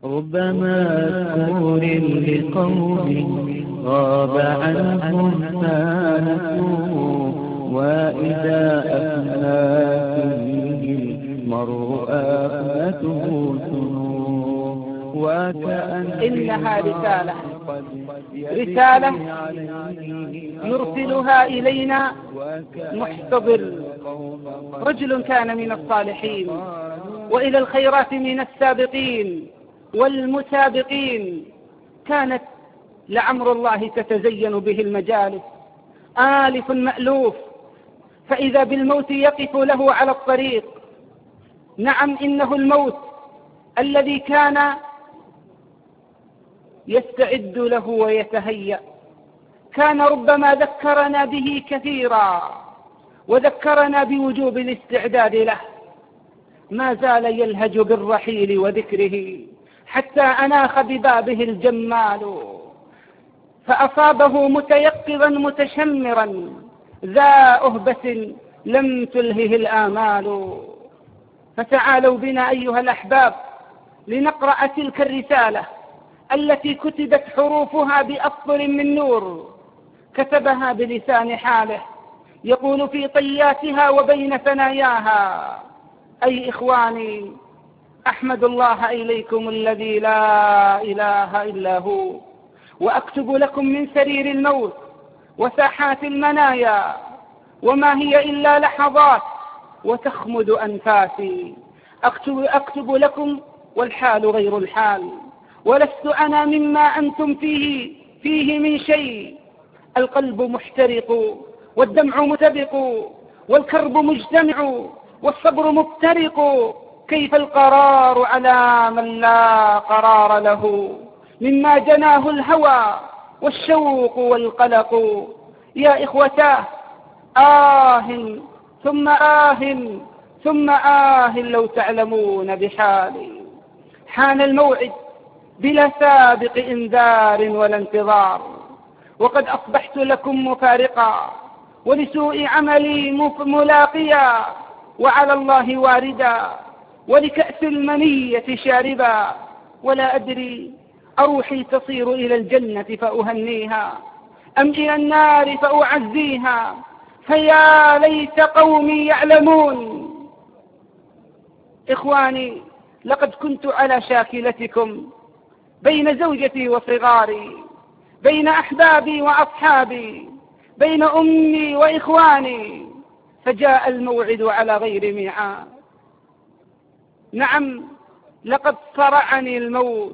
ربما مذكور لقوم غاب عنهم ما نسوا، وإذا أفنى فيه المرء أفنته سنو، إنها رسالة يرسلها إلينا محتضر، رجل كان من الصالحين وإلى الخيرات من السابقين والمسابقين، كانت لعمر الله تتزين به المجالس، آلف مألوف، فإذا بالموت يقف له على الطريق. نعم، إنه الموت الذي كان يستعد له ويتهيأ، كان ربما ذكرنا به كثيرا وذكرنا بوجوب الاستعداد له. ما زال يلهج بالرحيل وذكره حتى أناخ ببابه الجمال، فأصابه متيقظا متشمرا ذا أهبة لم تلهه الآمال. فتعالوا بنا أيها الأحباب لنقرأ تلك الرسالة التي كتبت حروفها بأسطر من نور، كتبها بلسان حاله، يقول في طياتها وبين ثناياها: أي إخواني، أحمد الله إليكم الذي لا إله إلا هو، وأكتب لكم من سرير الموت وساحات المنايا، وما هي إلا لحظات وتخمد أنفاسي. أكتب لكم والحال غير الحال، ولست أنا مما أنتم فيه من شيء. القلب محترق والدمع متبق والكرب مجتمع والصبر مفترق، كيف القرار على من لا قرار له، مما جناه الهوى والشوق والقلق. يا إخوتاه، ثم ثم لو تعلمون بحالي. حان الموعد بلا سابق إنذار ولا انتظار، وقد أصبحت لكم مفارقا ولسوء عملي ملاقيا، وعلى الله واردا ولكأس المنية شاربا. ولا أدري أروحي تصير إلى الجنة فأهنيها أم إلى النار فأعزيها، فيا ليت قومي يعلمون. إخواني، لقد كنت على شاكلتكم بين زوجتي وصغاري، بين أحبابي وأصحابي، بين أمي وإخواني، فجاء الموعد على غير ميعاد. نعم، لقد صرعني الموت،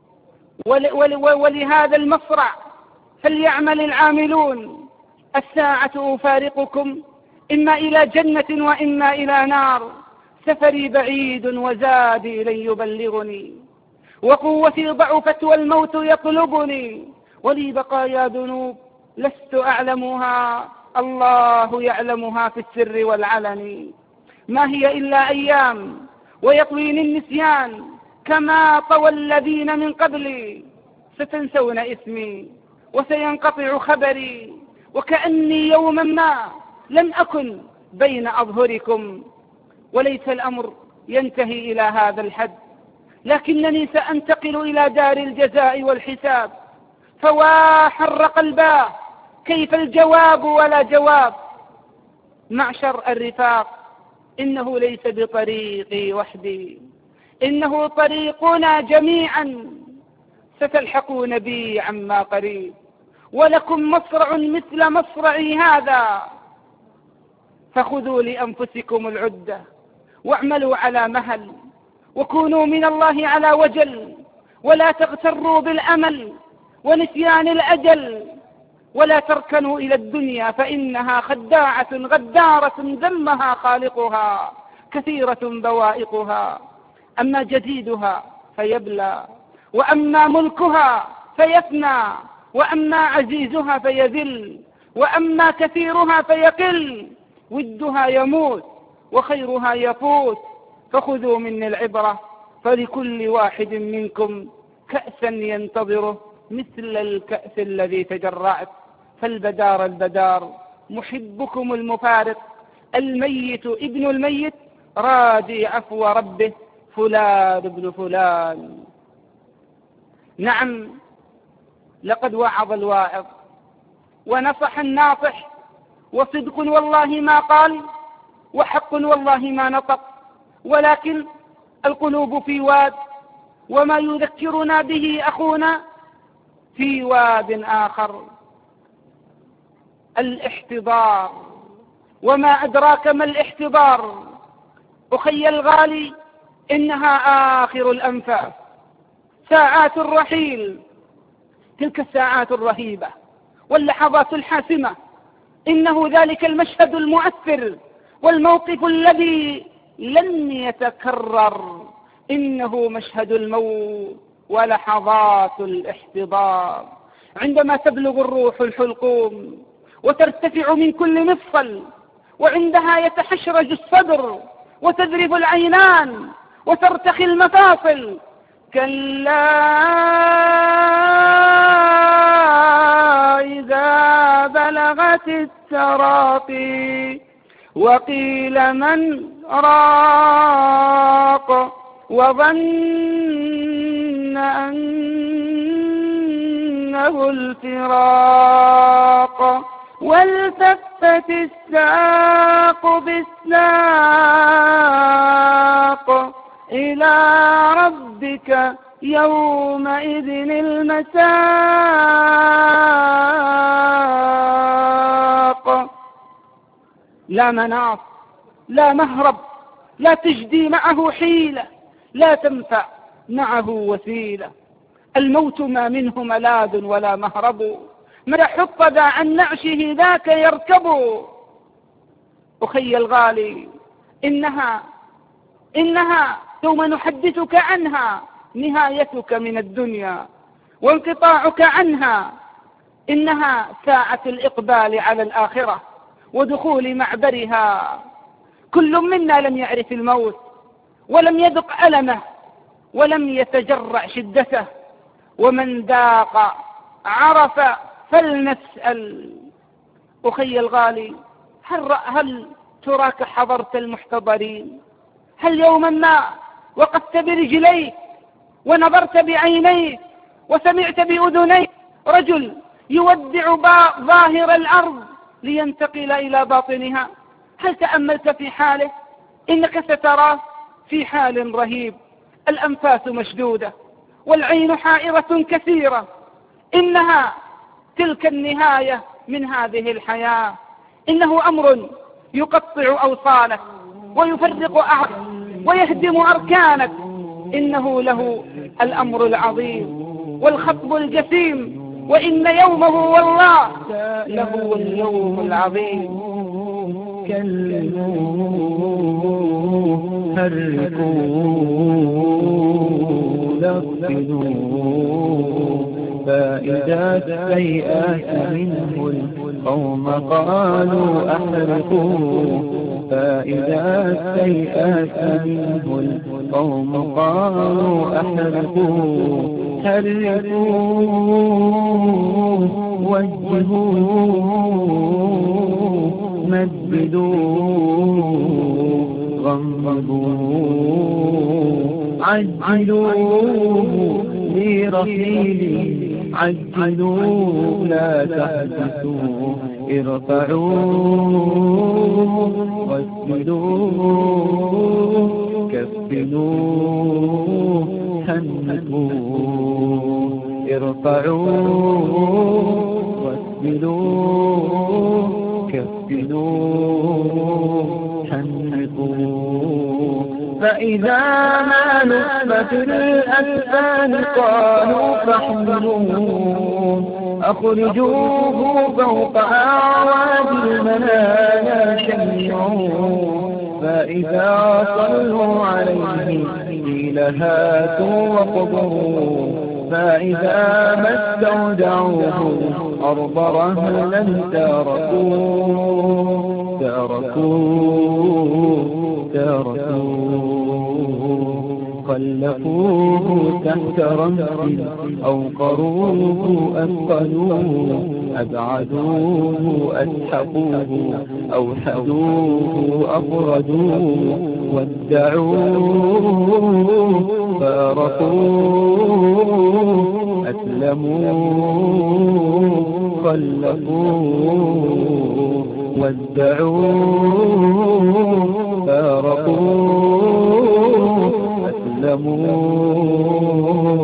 ولهذا المصرع فليعمل العاملون. الساعة أفارقكم إما إلى جنة وإما إلى نار، سفري بعيد وزادي لن يبلغني، وقوتي ضعفت والموت يطلبني، ولي بقايا ذنوب لست أعلمها، الله يعلمها في السر والعلن. ما هي إلا أيام ويطويني النسيان كما طوى الذين من قبلي، ستنسون اسمي وسينقطع خبري، وكأني يوما ما لم أكن بين أظهركم. وليس الأمر ينتهي إلى هذا الحد، لكنني سأنتقل إلى دار الجزاء والحساب. فوا حر قلباه، كيف الجواب ولا جواب. معشر الرفاق، إنه ليس بطريقي وحدي، إنه طريقنا جميعا، ستلحقون بي عما قريب، ولكم مصرع مثل مصرعي هذا. فخذوا لأنفسكم العدة واعملوا على مهل، وكونوا من الله على وجل، ولا تغتروا بالأمل ونسيان الأجل، ولا تركنوا إلى الدنيا فإنها خداعة غدارة ذمها خالقها، كثيرة بوائقها. أما جديدها فيبلى، وأما ملكها فيفنى، وأما عزيزها فيذل، وأما كثيرها فيقل، ودها يموت وخيرها يفوت. فخذوا مني العبرة، فلكل واحد منكم كأسا ينتظره مثل الكأس الذي تجرعت. فالبدار البدار محبكم المفارق، الميت ابن الميت راجي عفو ربه، فلان ابن فلان. نعم، لقد وعظ الواعظ ونصح الناصح، وصدق والله ما قال، وحق والله ما نطق، ولكن القلوب في واد، وما يذكرنا به أخونا في واد آخر، الاحتضار. وما أدراك ما الاحتضار؟ أخي الغالي، إنها آخر الأنفاس، ساعات الرحيل، تلك الساعات الرهيبة واللحظات الحاسمة. إنه ذلك المشهد المؤثر والموقف الذي لن يتكرر، إنه مشهد الموت ولحظات الاحتضار، عندما تبلغ الروح الحلقوم وترتفع من كل مفصل، وعندها يتحشرج الصدر وتذرف العينان وترتخي المفاصل. كلا إذا بلغت التراقي وقيل من راق وظن أنه الفراق والتفت الساق بالساق إلى ربك يومئذ المساق. لا مناص، لا مهرب، لا تجدي معه حيلة، لا تنفع معه وسيلة. الموت ما منه ملاذ ولا مهرب، من حفظ عن نعشه ذاك يركب. أخي الغالي، إنها يوم نحدثك عنها نهايتك من الدنيا وانقطاعك عنها. إنها ساعة الإقبال على الآخرة ودخول معبرها. كل منا لم يعرف الموت ولم يذق ألمه ولم يتجرع شدته، ومن ذاق عرف فلنسأل. أخي الغالي، هل تراك حضرت المحتضرين؟ هل يوما ما وقفت برجليك ونظرت بعينيك وسمعت بأذنيك رجل يودع ظاهر الأرض لينتقل إلى باطنها؟ هل تأملت في حاله؟ إنك ستراه في حال رهيب، الأنفاس مشدودة والعين حائرة كثيرة. إنها تلك النهاية من هذه الحياة. إنه أمر يقطع أوصالك ويفرق أعضاءك ويهدم أركانك. إنه له الأمر العظيم والخطب الجسيم، وإن يومه والله له اليوم العظيم. كلموه حركوه لقنوه فإذا استيأس منه القوم قالوا أحرقوه فإذا استيأس منه القوم قالوا أحرقوه حرقوه وجهوه مددوه غمضوه عجلوه لرحيله عجلوه لا تحدثوه ارفعوه واسجدوه كفنوه هنئوه ارفعوه واسجدوه كفنوه هنئوه فإذا ما نصبت الأكفان قالوا فاحملوه أخرجوه فوق أعواد المنايا شيعوه فإذا صلوا عليه قيل هاتوا وقبروه فإذا ما استودعوه أرض رهلا تركوه خلفوه تحت رمز أوقروه أثقلوه أبعدوه أسحقوه أوحدوه أفردوه ودعوه فارقوه خلفوا ودعوا فارقوا أسلموا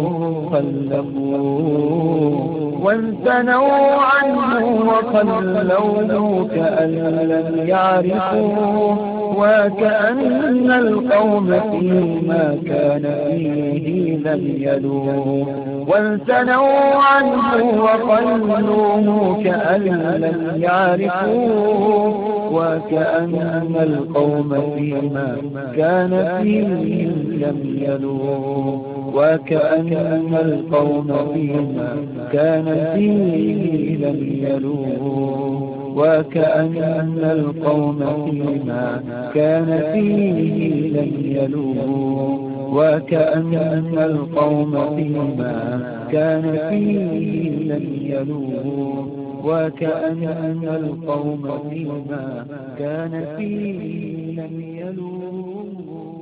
خلفوا وانثنوا عنه وخلوه كأن لم يعرفوا وكأن القوم فيما كان فيه لم يلوا وانثنوا عنه وخلوه كأن لم يعرفوا وكأن القوم فيما كان فيه لم يلوا وكأن القوم فيما كان فيه لم يلوا وكأن القوم فيما كان فيه لم يلوا وكأن القوم فيما كان فيه لم يلوا وكأن القوم فيما كان فيه لم يلوا